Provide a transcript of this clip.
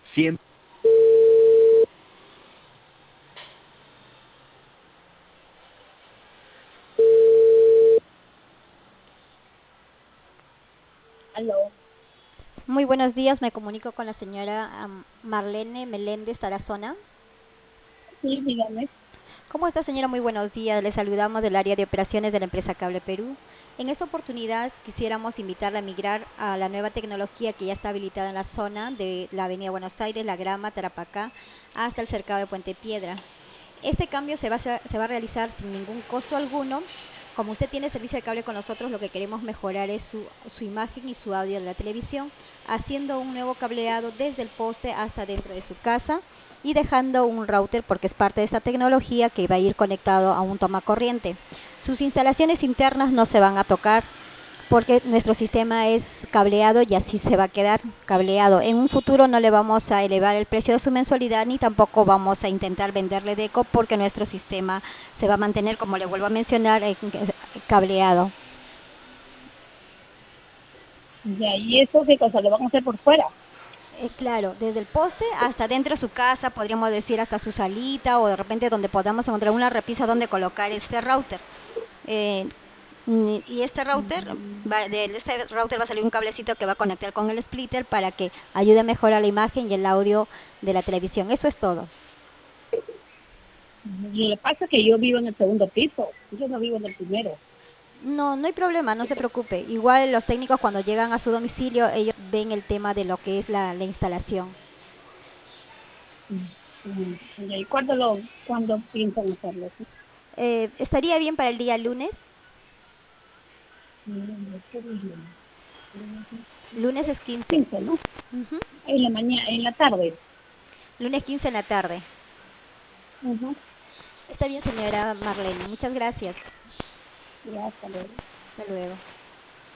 Siempre. Aló, Muy buenos días, me comunico con la señora Marlene Meléndez Tarazona. sí, dígame. ¿Cómo está, señora? Muy buenos días, le saludamos del área de operaciones de la empresa Cable Perú. En esta oportunidad quisiéramos invitarla a migrar a la nueva tecnología que ya está habilitada en la zona de la Avenida Buenos Aires, La Grama, Tarapacá, hasta el cercado de Puente Piedra. Este cambio se va a realizar sin ningún costo alguno. Como usted tiene servicio de cable con nosotros, lo que queremos mejorar es su imagen y su audio de la televisión, haciendo un nuevo cableado desde el poste hasta dentro de su casa y dejando un router porque es parte de esta tecnología que va a ir conectado a un toma corriente. Sus instalaciones internas no se van a tocar porque nuestro sistema es cableado y así se va a quedar cableado. En un futuro no le vamos a elevar el precio de su mensualidad ni tampoco vamos a intentar venderle deco porque nuestro sistema se va a mantener, como le vuelvo a mencionar, cableado. Ya, ¿y eso qué cosa? ¿Lo van a hacer por fuera? Claro, desde el poste hasta dentro de su casa, podríamos decir hasta su salita o de repente donde podamos encontrar una repisa donde colocar este router. Eh, y este router, de este router va a salir un cablecito que va a conectar con el splitter para que ayude a mejorar la imagen y el audio de la televisión. Eso es todo. Lo que pasa es que yo vivo en el segundo piso, yo no vivo en el primero. No, no hay problema, no se preocupe. Igual los técnicos cuando llegan a su domicilio, ellos ven el tema de lo que es la instalación. Ya, ¿y cuándo piensan hacerlo? ¿Estaría bien para el día lunes? ¿Qué día? Lunes es 15. 15, ¿no? Ujú. En la mañana, en la tarde. Lunes 15 en la tarde. Ujú. Está bien, señora Marlene. Muchas gracias. Ya, hasta luego. Hasta luego.